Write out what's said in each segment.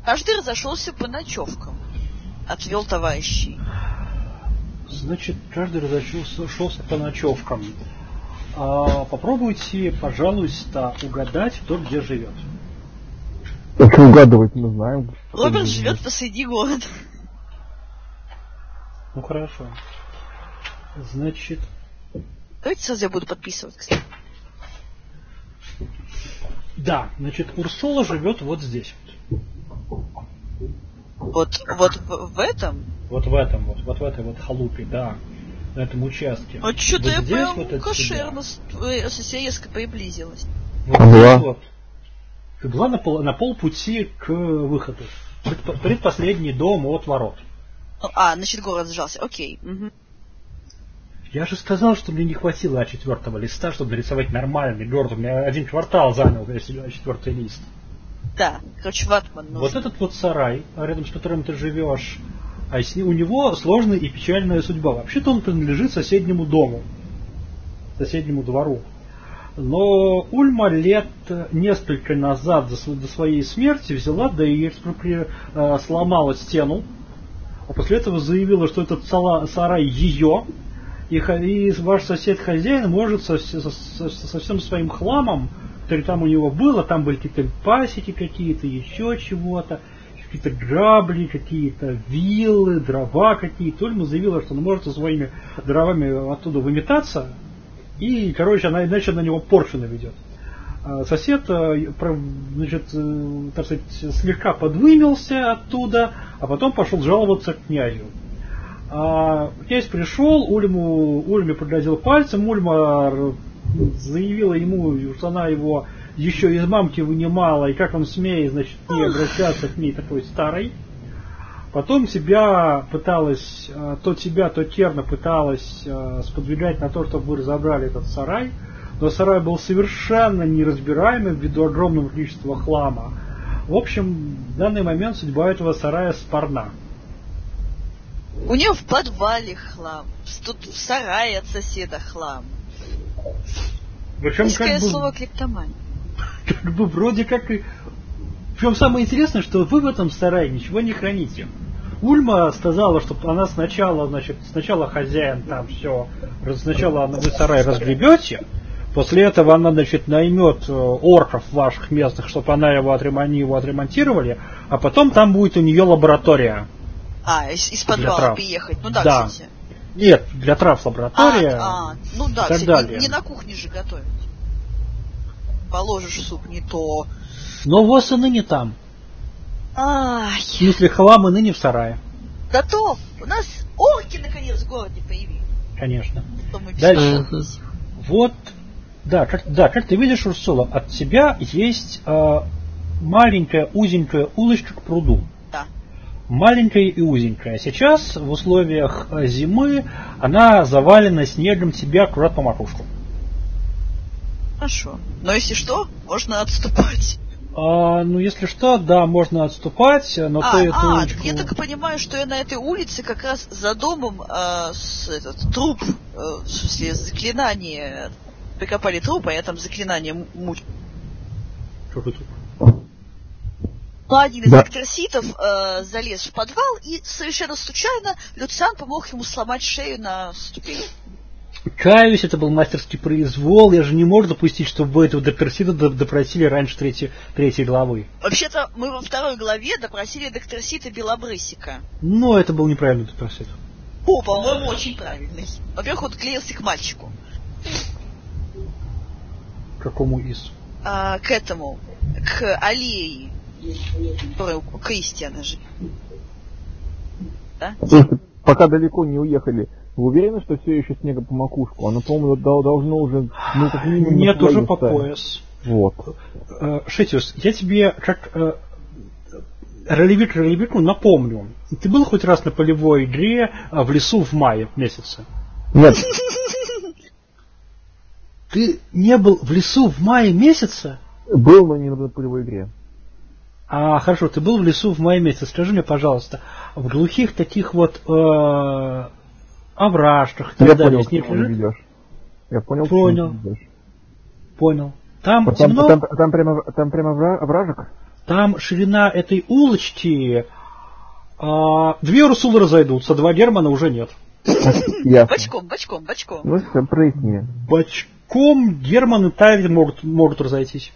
Каждый разошелся по ночевкам. Отвел товарищей. Значит, каждый разошелся по ночевкам. Попробуйте, пожалуйста, угадать, кто где живет. Как угадывать, мы знаем. Роберт живет посреди города. Ну хорошо. Значит. Давайте сразу я буду подписывать, кстати. Да, значит, Урсула живет вот здесь. Вот в этом? Вот в этой вот халупе, да. На этом участке. Вот что-то вот я здесь, прям вот кошерно совсем резко приблизилась. Вот здесь вот. Ты была на полпути к выходу. Предпоследний дом от ворот. Значит, город сжался. Окей. Угу. Я же сказал, что мне не хватило А4 листа, чтобы нарисовать нормальный город. У меня 1 квартал занял весь А4 лист. Да, короче, ватман нужен. Вот этот вот сарай, рядом с которым ты живешь, у него сложная и печальная судьба. Вообще-то он принадлежит соседнему дому, соседнему двору. Но Ульма лет несколько назад до своей смерти взяла, да и сломала стену, а после этого заявила, что этот сарай ее, и ваш сосед-хозяин может со всем своим хламом, который там у него было, там были какие-то пасеки какие-то, еще чего-то, какие-то грабли, какие-то виллы, дрова какие-то. Ульма заявила, что он может со своими дровами оттуда выметаться, и, короче, иначе на него порчу наведет. Сосед, значит, так сказать, слегка подвымился оттуда, а потом пошел жаловаться к князю. Князь пришел, Ульме пригрозил пальцем, Ульма заявила ему, что она его еще из мамки вынимала, и как он смеет, значит, к ней обращаться, к ней такой старой. Потом себя пыталась, то Керна пыталась сподвигать на то, чтобы вы разобрали этот сарай, но сарай был совершенно неразбираемым ввиду огромного количества хлама. В общем, в данный момент судьба этого сарая спорна. У нее в подвале хлам, тут в сарае от соседа хлам. Причем слово клептомания. Как бы вроде как и... Причем самое интересное, что вы в этом сарае ничего не храните. Ульма сказала, что она сначала хозяин там все, сначала вы сарай разгребете, после этого она, значит, наймет орков ваших местных, чтобы его отремонтировали, а потом там будет у нее лаборатория. Из подвала приехать. Ну да, да. кстати. Нет, для трав лаборатория. Ну да, кстати, далее. Не на кухне же готовить. Положишь суп не то. Но ВОЗ и ныне там. В смысле, хлам и ныне в сарае. Готов. У нас орки наконец в городе появились. Конечно. Дальше. Вот. Да, как ты видишь, Урсула, от тебя есть маленькая узенькая улочка к пруду. Да. Маленькая и узенькая. Сейчас в условиях зимы она завалена снегом тебе аккурат по макушку. Хорошо. Но если что, можно отступать. Ну, если что, да, можно отступать, но улочку... Я так понимаю, что я на этой улице как раз за домом труп, в смысле, заклинание. Прикопали труп, а я там заклинание мучу. Какой труп? Один из докторситов залез в подвал, и совершенно случайно Люциан помог ему сломать шею на ступени. Каюсь, это был мастерский произвол. Я же не мог допустить, чтобы этого докторсита допросили раньше третьей главы. Вообще-то мы во второй главе допросили докторсита Белобрысика. Но это был неправильный докторсит. По-моему, очень правильный. Во-первых, он клеился к мальчику. К какому из? К этому. К аллее. Которая у Кристиана же. Да? Пока далеко не уехали. Вы уверены, что все еще снега по макушку? Оно, по-моему, должно уже... как минимум, нет, уже по пояс. Вот. Шетиус, я тебе как ролевику напомню. Ты был хоть раз на полевой игре в лесу в мае месяце? Нет. Ты не был в лесу в мае месяце? Был, но не на полевой игре. Хорошо, ты был в лесу в мае месяце. Скажи мне, пожалуйста, в глухих таких вот овражках и так далее снег лежит? Я понял. Понял. Там темно? Там прямо овражек? Там ширина этой улочки... 2 Урсулы разойдутся, 2 Германа уже нет. Ясно. Бочком. Ну, все, прояснили. Бочком Герман и Тавель могут разойтись.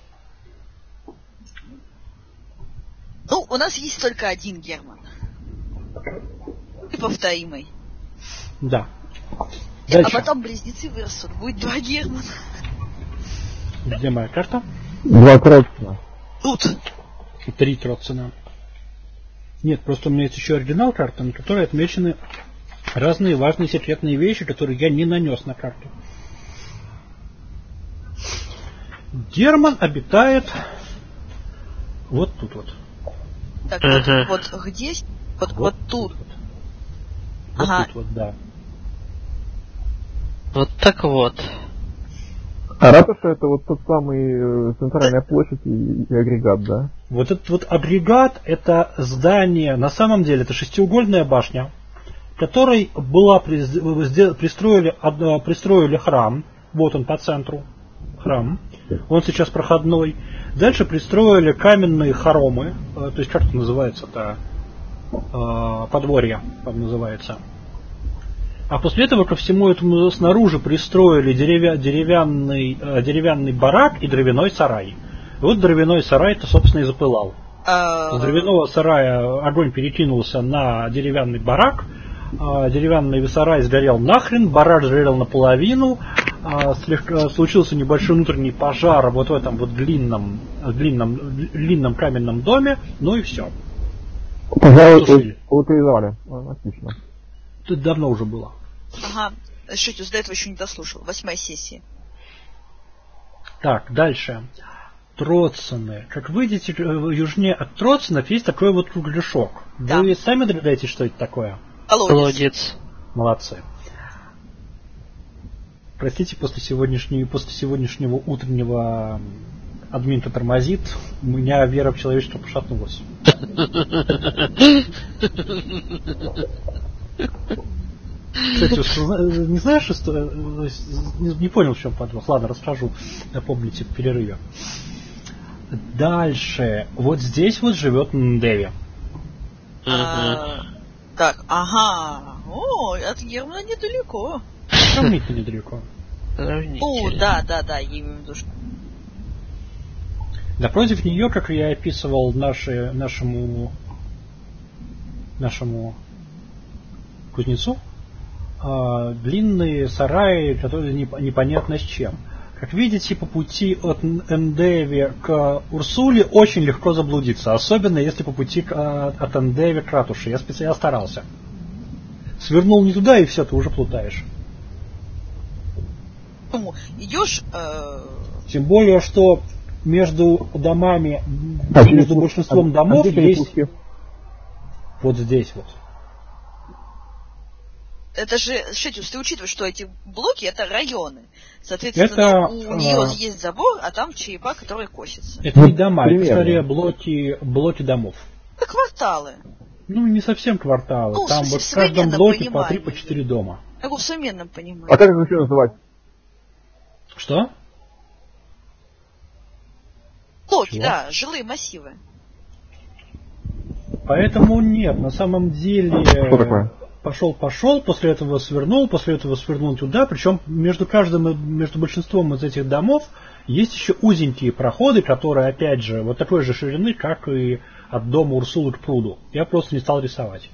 Ну, у нас есть только один Герман. Неповторимый. Да. А Дальше. потом близнецы вырастут. Будет 2 Германа. Где моя карта? 2 Тротцена. Тут. И 3 Тротцена. Нет, просто у меня есть еще оригинал карты, на которой отмечены разные важные секретные вещи, которые я не нанес на карту. Герман обитает вот тут вот. Так, вот где? Вот тут. Вот Ага. тут вот, да. Вот так вот. А ратуша это вот тот самый центральная площадь и агрегат, да? Вот этот вот агрегат — это здание, на самом деле это шестиугольная башня, которой была пристроили храм. Вот он по центру. Храм. Он сейчас проходной. Дальше пристроили каменные хоромы. То есть как это называется-то? Подворье называется. А после этого ко всему этому снаружи пристроили деревянный барак и дровяной сарай. И вот дровяной сарай-то, собственно, и запылал. С дровяного сарая огонь перекинулся на деревянный барак. Деревянный сарай сгорел нахрен, барак сгорел наполовину. Случился небольшой внутренний пожар вот в этом вот длинном каменном доме. Ну и все. Пожалуй, утилизовали. Отлично. Это давно уже было. Ага. Шитюс, до этого еще не дослушал. 8-я сессия. Так, дальше. Троцены. Как выйдете южнее от Троценов, есть такой вот кругляшок. Да. Вы сами догадаетесь, что это такое? Колодец. Молодцы. Простите, после сегодняшнего утреннего админ-то тормозит, у меня вера в человечество пошатнулась. Кстати, не знаешь, что... Не понял, в чем подвох. Ладно, расскажу. Напомните в перерыве. Дальше. Вот здесь вот живет Ндеви. Так, ага. О, от Германа недалеко. Сравнительно недалеко. О, да, я имею в виду, что... Напротив нее, как я описывал нашему кузнецу, длинные сараи, которые непонятно с чем. Как видите, по пути от Эндеви к Урсуле очень легко заблудиться, особенно если по пути от Эндеви к ратуше. Я специально старался. Свернул не туда, и все, ты уже плутаешь. Идешь... Тем более, что между домами, между большинством домов есть... Вот здесь вот. Это же, Шитюс, ты учитываешь, что эти блоки — это районы. Соответственно, у нее есть забор, а там черепа, которые косятся. Это не дома, это скорее блоки домов. Это кварталы. Ну, не совсем кварталы. Ну, там вот в каждом блоке по 3-4 дома. Как в современном понимании. А как их еще называть? Что? Блоки, да, жилые массивы. Поэтому нет, на самом деле... Что такое? Пошел, после этого свернул туда, причем между большинством из этих домов есть еще узенькие проходы, которые, опять же, вот такой же ширины, как и от дома Урсулы к пруду. Я просто не стал рисовать.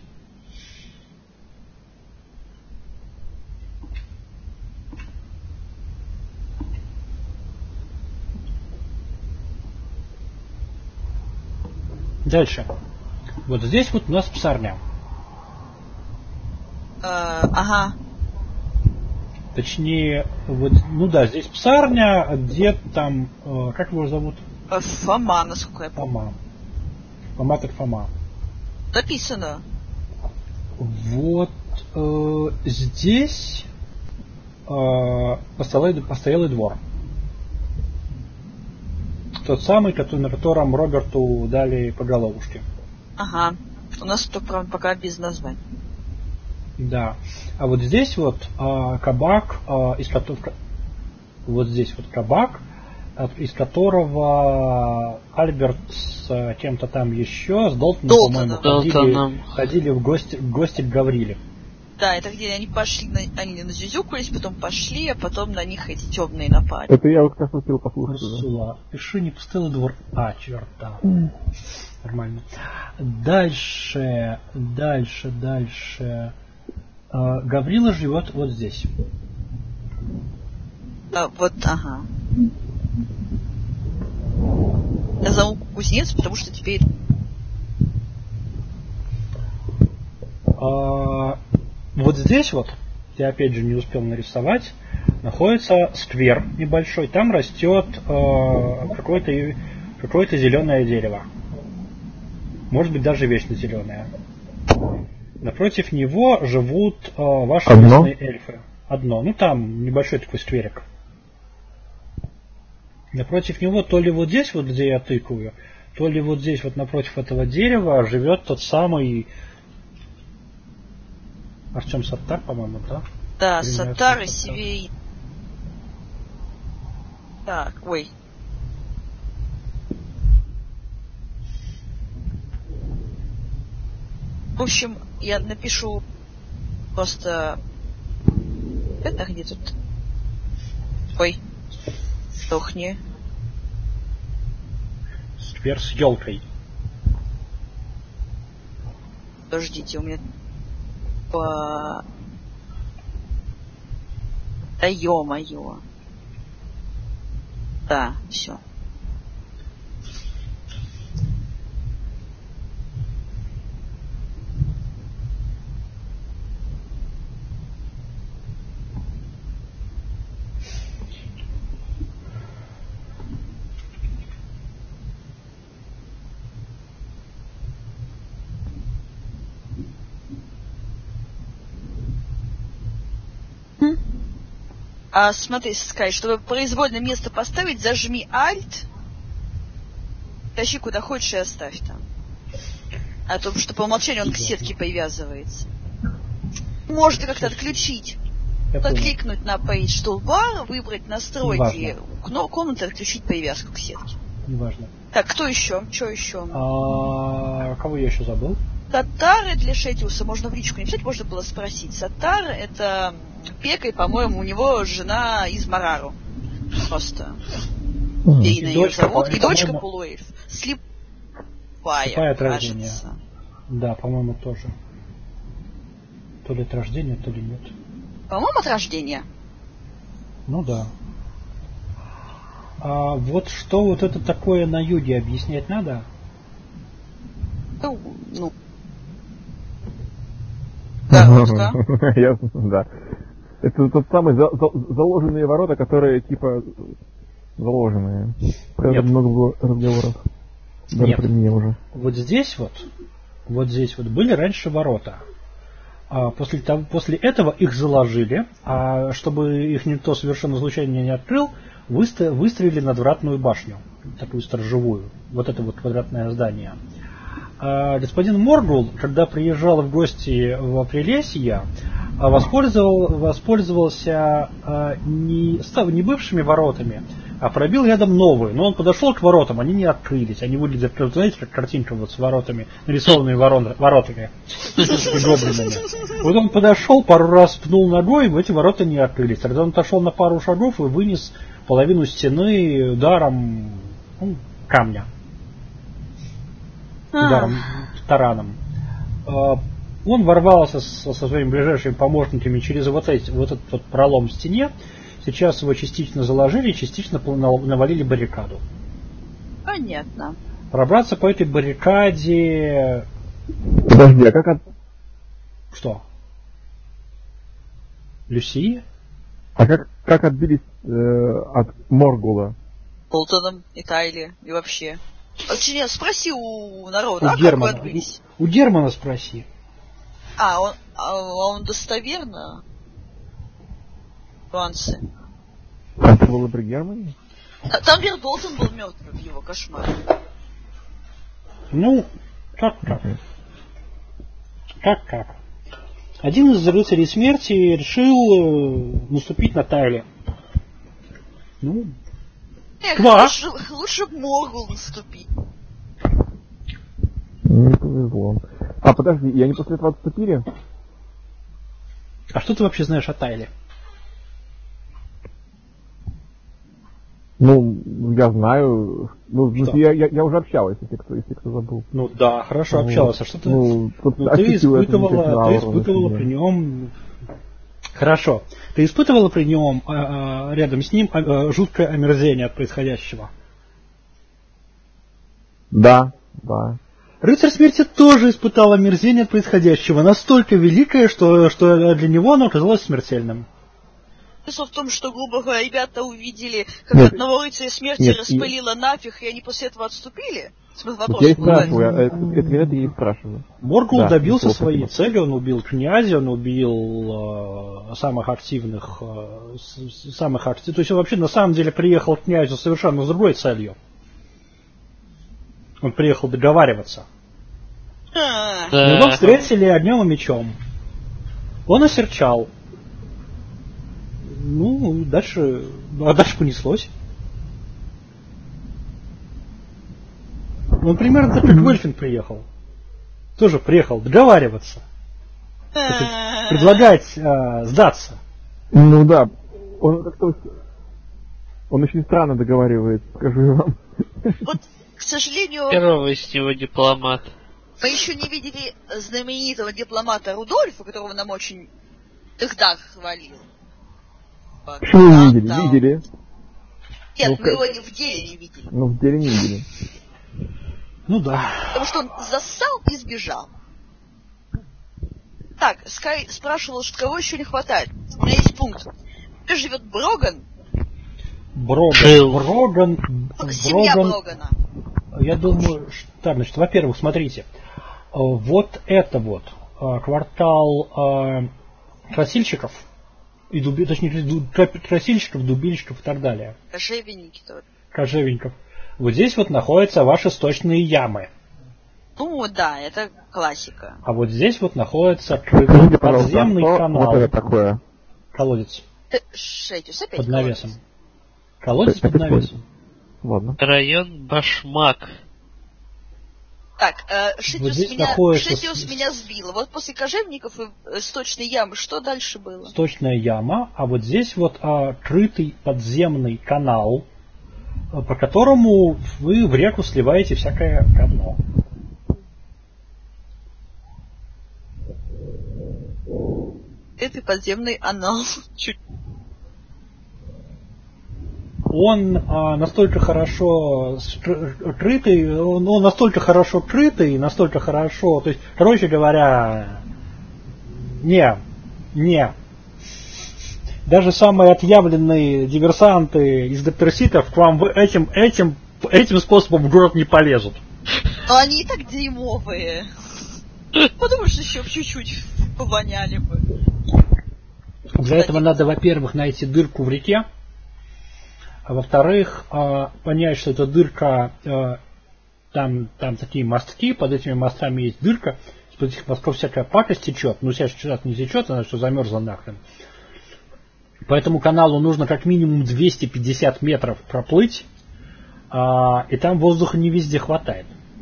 Дальше. Вот здесь вот у нас псарня. Ага. Точнее, вот, ну да, здесь псарня, где там, как его зовут? Фома, насколько я помню. Фома так Фома. Написано. Вот здесь постоялый двор. Тот самый, на котором Роберту дали по головушке. Ага. У нас только пока без названия. Да. А вот здесь вот кабак, из которого... Вот здесь вот кабак, из которого Альберт с кем-то там еще, с Долтоном, по-моему, ходили в гости к Гавриле. Да, это где они пошли, они назюзюкались, потом пошли, а потом на них эти темные напали. Это я вот как раз успел послушать. Урсула. Пиши не пустылый двор. Черта. Нормально. Дальше. Гаврила живет вот здесь. Вот, ага. Я зову кузнец, потому что теперь... Вот здесь вот, я опять же не успел нарисовать, находится сквер небольшой. Там растет какое-то зеленое дерево. Может быть, даже вечно зеленое. Напротив него живут ваши местные эльфы. Одно. Ну там небольшой такой скверик. Напротив него, то ли вот здесь, вот где я тыкаю, то ли вот здесь, вот напротив этого дерева, живет тот самый Артем Саттар, по-моему, да? Да, Саттар и Сивей. Так, ой. В общем, я напишу просто... Это где тут? Ой. Сдохни. Сквер с елкой. Подождите, у меня... Да ё-моё. Да, все. Смотри, Скай, чтобы произвольное место поставить, зажми Alt, тащи куда хочешь и оставь там. А то, что по умолчанию он к сетке привязывается. Можно как-то отключить. Кликнуть на Page Toolbar, выбрать настройки комнаты, отключить привязку к сетке. Неважно. Так, кто еще? Что еще? Кого я еще забыл? Саттары для Шетиуса можно в личку написать, можно было спросить. Саттар это пекарь, по-моему, у него жена из Марару. Просто. Дейна ее зовут. И дочка полуэльф. Слепая, от рождения. Да, по-моему, тоже. То ли от рождения, то ли нет. По-моему, от рождения. Ну да. Вот что вот это такое на юге объяснять надо? Ну. Коротко. Ясно, да. Это тот самый заложенные ворота, которые типа заложенные. Про это много было разговоров. Нет. При мне уже. Вот здесь вот были раньше ворота. После этого их заложили, а чтобы их никто совершенно случайно не открыл, выстроили надвратную башню, такую сторожевую, вот это вот квадратное здание. Господин Моргул, когда приезжал в гости в Прилесье, воспользовался не бывшими воротами, а пробил рядом новые. Но он подошел к воротам, они не открылись. Они выглядят, знаете, как картинка вот с воротами, нарисованными воротами и гоблинами. Вот он подошел, пару раз пнул ногой, эти ворота не открылись. Тогда он отошел на пару шагов и вынес половину стены ударом камня. Ударом, тараном. Он ворвался со своими ближайшими помощниками через вот этот вот пролом в стене. Сейчас его частично заложили, частично навалили баррикаду. Понятно. Пробраться по этой баррикаде... Подожди, а как Что? Люси? А как отбились от Моргула? Болтоном и Тайли и вообще. Нет, спроси у народа, У Германа. Как вы отбились? У Германа спроси. Он достоверно? Нюансы. Это было при Германии? Там Болтон был мертвым в его кошмаре. Ну, как? Один из рыцарей смерти решил наступить на Тайли. Ну, Два. Лучше б Моргул наступить. Не повезло. А, подожди, и они после этого отступили? А что ты вообще знаешь о Тайле? Ну, я знаю. Ну, Что? я уже общалась, если кто забыл. Ну да, хорошо общалась. А что ты... ты испытывала при нем... Хорошо. Ты испытывала при нем рядом с ним жуткое омерзение от происходящего? Да, да. Рыцарь смерти тоже испытал омерзение от происходящего, настолько великое, что для него оно оказалось смертельным. Смысл в том, что, грубо говоря, ребята увидели, как одного рыцаря смерти распылило нафиг, и они после этого отступили? Вопрос, я спрашиваю, это меня ты не спрашиваю. Моргул добился своей цели, он убил князя, он убил самых активных, то есть он вообще на самом деле приехал к князю совершенно с другой целью. Он приехал договариваться. Его встретили огнем и мечом. Он осерчал. Ну, дальше понеслось. Он примерно так, как Вольфин приехал. Тоже приехал договариваться. Предлагать сдаться. Ну да, он как-то... Он очень странно договаривается, скажу я вам. Вот, к сожалению... Первый из него дипломат. Мы еще не видели знаменитого дипломата Рудольфа, которого нам очень тогда хвалил. Почему не видели? Видели. Нет, мы его в деле не видели. Ну, в деле не видели. Ну да. Потому что он зассал и сбежал. Так, Скай спрашивал, что кого еще не хватает. У меня есть пункт. Где живет Броган? Броган. Семья Брогана. Я думаю, так, значит, во-первых, смотрите. Вот это вот квартал красильщиков, и точнее, красильщиков, дубильщиков и так далее. Кожевенники тоже. Кожевенников. Вот здесь вот находятся ваши сточные ямы. Ну да, это классика. А вот здесь вот находится открытый подземный канал. Вот это такое. Колодец. Шетюс, опять под навесом. Колодец под навесом. Ладно. Район Башмак. Так, Вот Шетиус меня сбил. Вот после кожевников и сточной ямы что дальше было? Сточная яма, а вот здесь вот открытый подземный канал, по которому вы в реку сливаете всякое говно. Это подземный анал. Он настолько хорошо крытый, он настолько хорошо крытый, настолько хорошо, то есть, короче говоря, даже самые отъявленные диверсанты из докторситов к вам этим способом в город не полезут. Но они и так дерьмовые. Подумаешь, еще чуть-чуть повоняли бы. Для этого надо, во-первых, найти дырку в реке, а во-вторых, понять, что эта дырка, там такие мостки, под этими мостами есть дырка, из-под этих мостков всякая пакость течет, ну сейчас не течет, она что замерзла нахрен. По этому каналу нужно как минимум 250 метров проплыть, и там воздуха не везде хватает.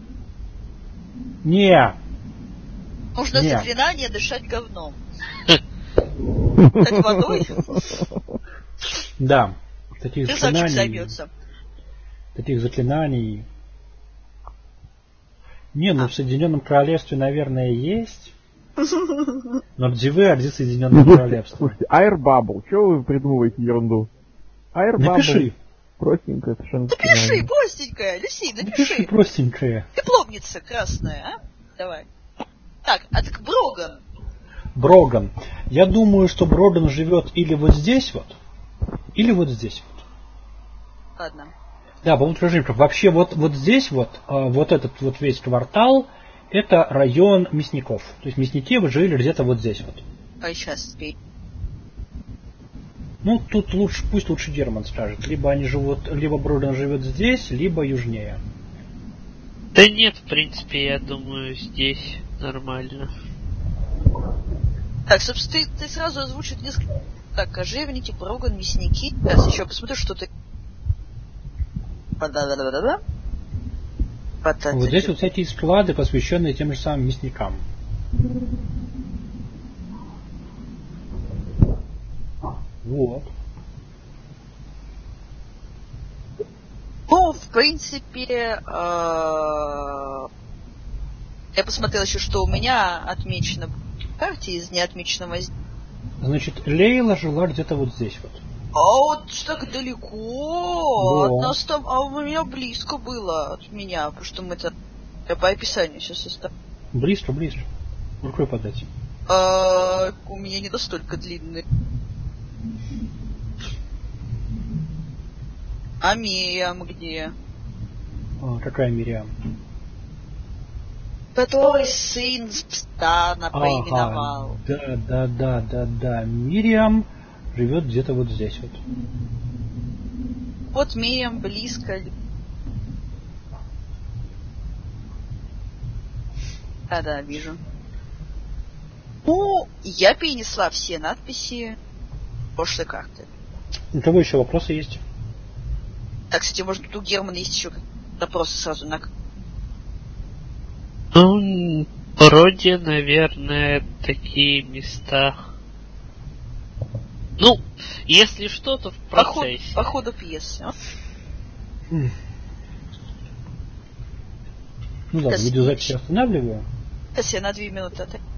Нужно заклинание дышать говном. Дать водой. Да. Таких заклинаний. В Соединенном Королевстве, наверное, есть. Но где вы, а где Соединенное Королевство? Слушайте, Air Bubble, что вы придумываете ерунду? Air Bubble. Напиши. Простенькое совершенно. Напиши, простенькое, Люси, напиши. Напиши простенькое. Дипломница красная, а? Давай. Так, а так Броган. Я думаю, что Броган живет или вот здесь вот, или вот здесь вот. Ладно. Да, по Рожимков. Вообще вот здесь вот этот вот весь квартал, это район мясников. То есть мясники жили где-то вот здесь вот. А сейчас спей. Ну, тут пусть лучше Герман скажет. Либо Броган живет здесь, либо южнее. Да нет, в принципе, я думаю, здесь нормально. Так, собственно, ты сразу озвучил несколько... Так, кожевники, Броган, мясники. Сейчас еще посмотрю, что ты... Да-да-да-да-да. Вот здесь вот всякие склады, посвященные тем же самым мясникам. Вот. Ну, в принципе, я посмотрела еще, что у меня отмечено в карте из неотмеченного. Значит, Лейла жила где-то вот здесь вот. А вот так далеко Да. от нас там, а у меня близко было от меня, потому что мы это я по описанию сейчас оставлю. Близко. Рукой подать. У меня не настолько длинный. А Мириам где? Какая Мириам? Который сын Стана поименовал. Да. Мириам живет где-то вот здесь вот. Вот Мириам близко. Да, вижу. Ну, я перенесла все надписи прошлой карты. У кого еще вопросы есть? Так, кстати, может, тут у Германа есть еще вопросы сразу на... Ну, вроде, наверное, такие места. Ну, если что, то в процессе. По ходу пьесы. Ну ладно, видеозапись останавливаю. Сейчас я на 2 минуты